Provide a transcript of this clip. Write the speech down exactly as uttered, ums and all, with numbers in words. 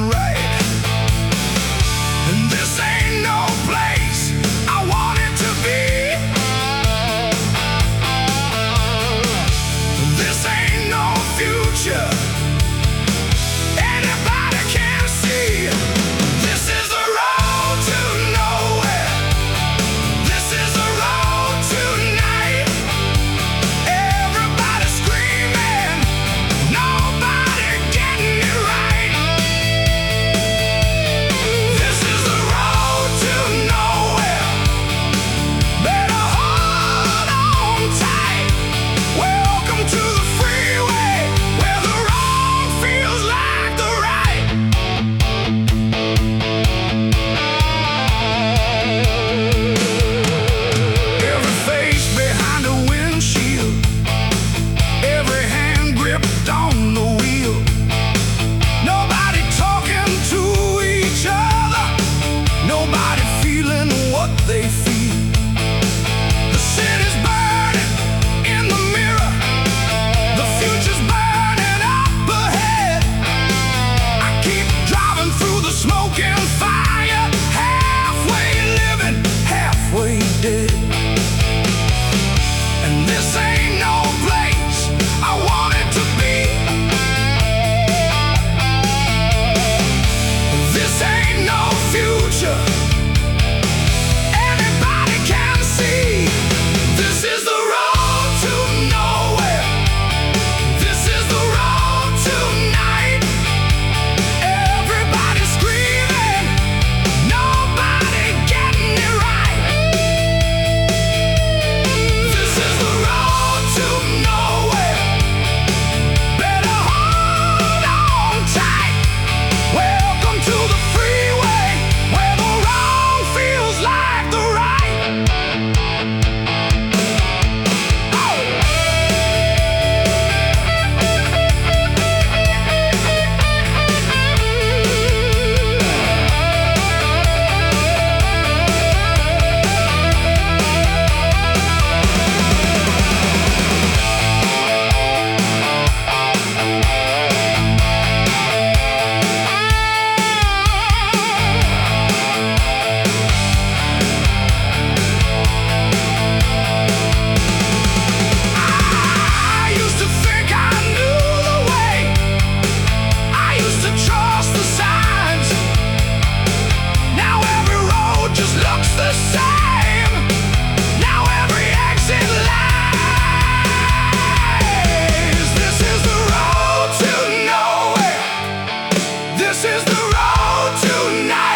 feeling right. And this ain't no place I want it to be. This ain't no future anybody can see. This is the road to nowhere. This is the road tonight. Everybody screaming, nobody getting it right. This is the road to nowhere. Better hold on tight. Welcome to the freeway, where the wrong feels like the right. Every face behind a windshield, every hand gripped on the wheel. Nobody talking to each other, nobody feeling what they feel. The city's burning in the mirror, the future's burning up ahead. I keep driving through the smoke and fire, halfway living, halfway dead. And this ain't no place I want it to be. This ain't no future anybody can see. This is the road to nowhere. This is the road tonight. Everybody screaming, nobody getting it right. This is the road to nowhere. Better hold on tight. Welcome to the freeway, where the wrong feels like the right. Oh. I used to think I knew the way. I used to trust the signs. Now every road just looks the same. Now every exit lies. This is the road to nowhere. This is the road tonight.